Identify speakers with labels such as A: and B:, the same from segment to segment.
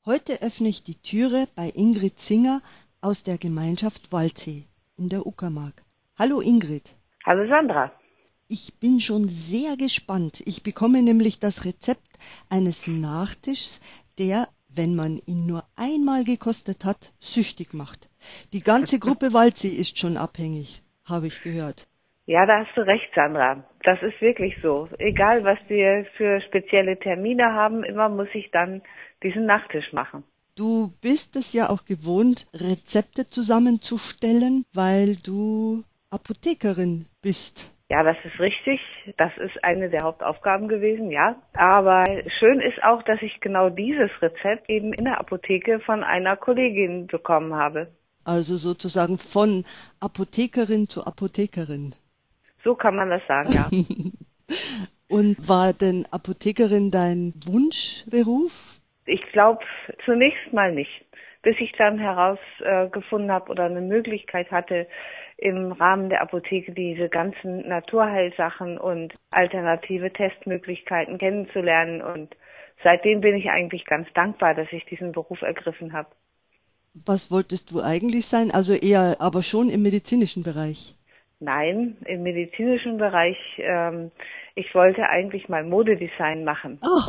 A: Heute öffne ich die Türe bei Ingrid Singer aus der Gemeinschaft Waldsee in der Uckermark. Hallo Ingrid.
B: Hallo Sandra.
A: Ich bin schon sehr gespannt. Ich bekomme nämlich das Rezept eines Nachtischs, der, wenn man ihn nur einmal gekostet hat, süchtig macht. Die ganze Gruppe Waldsee ist schon abhängig, habe ich gehört.
B: Ja, da hast du recht, Sandra. Das ist wirklich so. Egal, was wir für spezielle Termine haben, immer muss ich dann diesen Nachtisch machen.
A: Du bist es ja auch gewohnt, Rezepte zusammenzustellen, weil du Apothekerin bist.
B: Ja, das ist richtig. Das ist eine der Hauptaufgaben gewesen, ja. Aber schön ist auch, dass ich genau dieses Rezept eben in der Apotheke von einer Kollegin bekommen habe.
A: Also sozusagen von Apothekerin zu Apothekerin.
B: So kann man das sagen, ja.
A: Und war denn Apothekerin dein Wunschberuf?
B: Ich glaube zunächst mal nicht, bis ich dann herausgefunden habe oder eine Möglichkeit hatte, im Rahmen der Apotheke diese ganzen Naturheilsachen und alternative Testmöglichkeiten kennenzulernen. Und seitdem bin ich eigentlich ganz dankbar, dass ich diesen Beruf ergriffen habe.
A: Was wolltest du eigentlich sein? Also eher, aber schon im medizinischen Bereich.
B: Nein, im medizinischen Bereich, ich wollte eigentlich mal Modedesign machen.
A: Ach,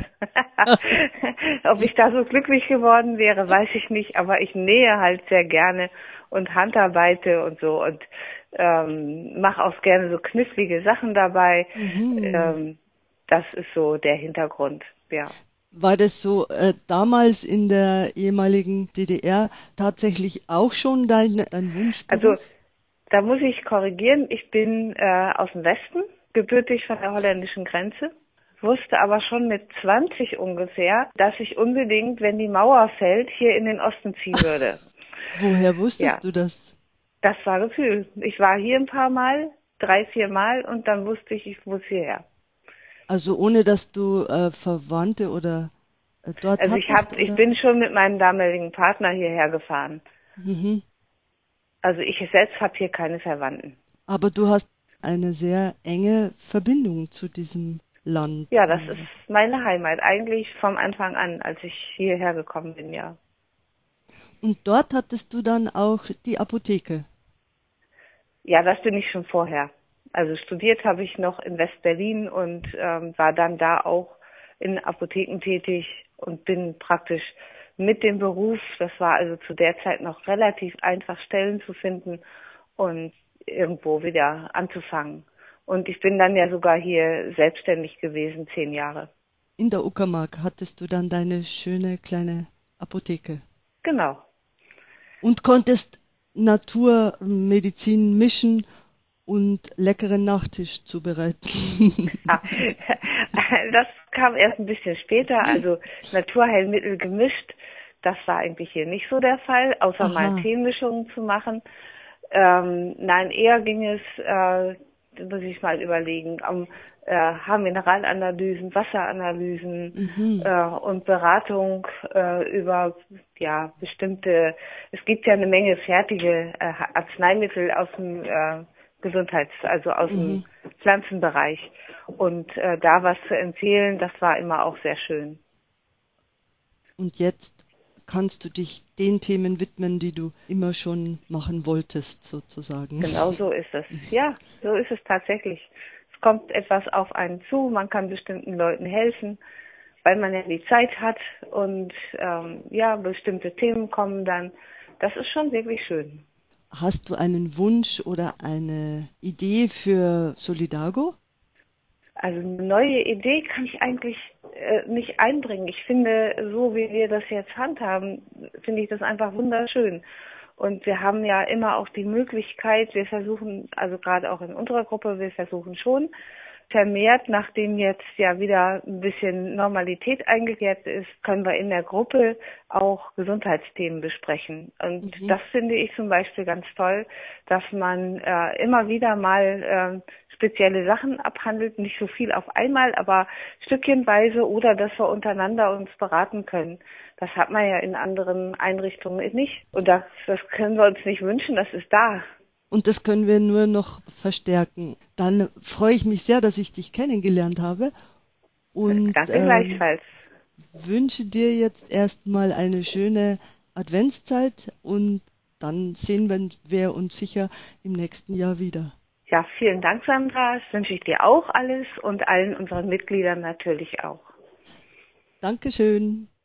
B: Ob ich da so glücklich geworden wäre, weiß ich nicht, aber ich nähe halt sehr gerne und handarbeite und so und mache auch gerne so knifflige Sachen dabei. Das ist so der Hintergrund, ja.
A: war das so damals in der ehemaligen DDR tatsächlich auch schon dein
B: Also
A: Wunschberuf?
B: da muss ich korrigieren, ich bin aus dem Westen, gebürtig von der holländischen Grenze, wusste aber schon mit 20 ungefähr, dass ich unbedingt, wenn die Mauer fällt, hier in den Osten ziehen würde.
A: Woher
B: Ja,
A: wusstest du das?
B: das war Gefühl. Ich war hier ein paar Mal, 3, 4 Mal und dann wusste ich muss hierher.
A: Also ohne dass du Verwandte oder dort
B: Also
A: hattest,
B: ich
A: oder?
B: bin schon mit meinem damaligen Partner hierher gefahren.
A: Mhm.
B: Also ich selbst habe hier keine Verwandten.
A: Aber du hast eine sehr enge Verbindung zu diesem Land.
B: Ja, das ist meine Heimat, eigentlich vom Anfang an, als ich hierher gekommen bin, ja.
A: Und dort hattest du dann auch die Apotheke.
B: Ja, das bin ich schon vorher. Also studiert habe ich noch in West-Berlin und war dann da auch in Apotheken tätig und bin praktisch mit dem Beruf, das war also zu der Zeit noch relativ einfach Stellen zu finden und irgendwo wieder anzufangen. Und ich bin dann ja sogar hier selbstständig gewesen, 10 Jahre.
A: In der Uckermark hattest du dann deine schöne kleine Apotheke.
B: Genau.
A: Und konntest Naturmedizin mischen und leckeren Nachtisch zubereiten.
B: Ja, das kam erst ein bisschen später, also Naturheilmittel gemischt. Das war eigentlich hier nicht so der Fall, außer mal
A: Aha.
B: Teemischungen zu machen. Nein, eher ging es, muss ich mal überlegen, um Haarmineralanalysen, Wasseranalysen
A: Mhm.
B: und Beratung über ja bestimmte. Es gibt ja eine Menge fertige Arzneimittel aus dem also aus dem
A: Mhm.
B: Pflanzenbereich. Und da was zu empfehlen, das war immer auch sehr schön.
A: Und jetzt kannst du dich den Themen widmen, die du immer schon machen wolltest, sozusagen.
B: Genau so ist es. Ja, so ist es tatsächlich. Es kommt etwas auf einen zu, man kann bestimmten Leuten helfen, weil man ja die Zeit hat und ja, bestimmte Themen kommen dann. Das ist schon wirklich schön.
A: Hast du einen Wunsch oder eine Idee für Solidago?
B: Also eine neue Idee kann ich eigentlich nicht einbringen. Ich finde, so wie wir das jetzt handhaben, finde ich das einfach wunderschön. Und wir haben ja immer auch die Möglichkeit, wir versuchen, also gerade auch in unserer Gruppe, wir versuchen schon vermehrt, nachdem jetzt ja wieder ein bisschen Normalität eingekehrt ist, können wir in der Gruppe auch Gesundheitsthemen besprechen. Und
A: Mhm.
B: das finde ich zum Beispiel ganz toll, dass man immer wieder mal spezielle Sachen abhandelt, nicht so viel auf einmal, aber stückchenweise oder dass wir untereinander uns beraten können. Das hat man ja in anderen Einrichtungen nicht. Und das können wir uns nicht wünschen, das ist da.
A: Und das können wir nur noch verstärken. Dann freue ich mich sehr, dass ich dich kennengelernt habe. Und
B: Danke gleichfalls.
A: wünsche dir jetzt erstmal eine schöne Adventszeit und dann sehen wir uns sicher im nächsten Jahr wieder.
B: Ja, vielen Dank, Sandra. Das wünsche ich dir auch alles und allen unseren Mitgliedern natürlich auch.
A: Dankeschön.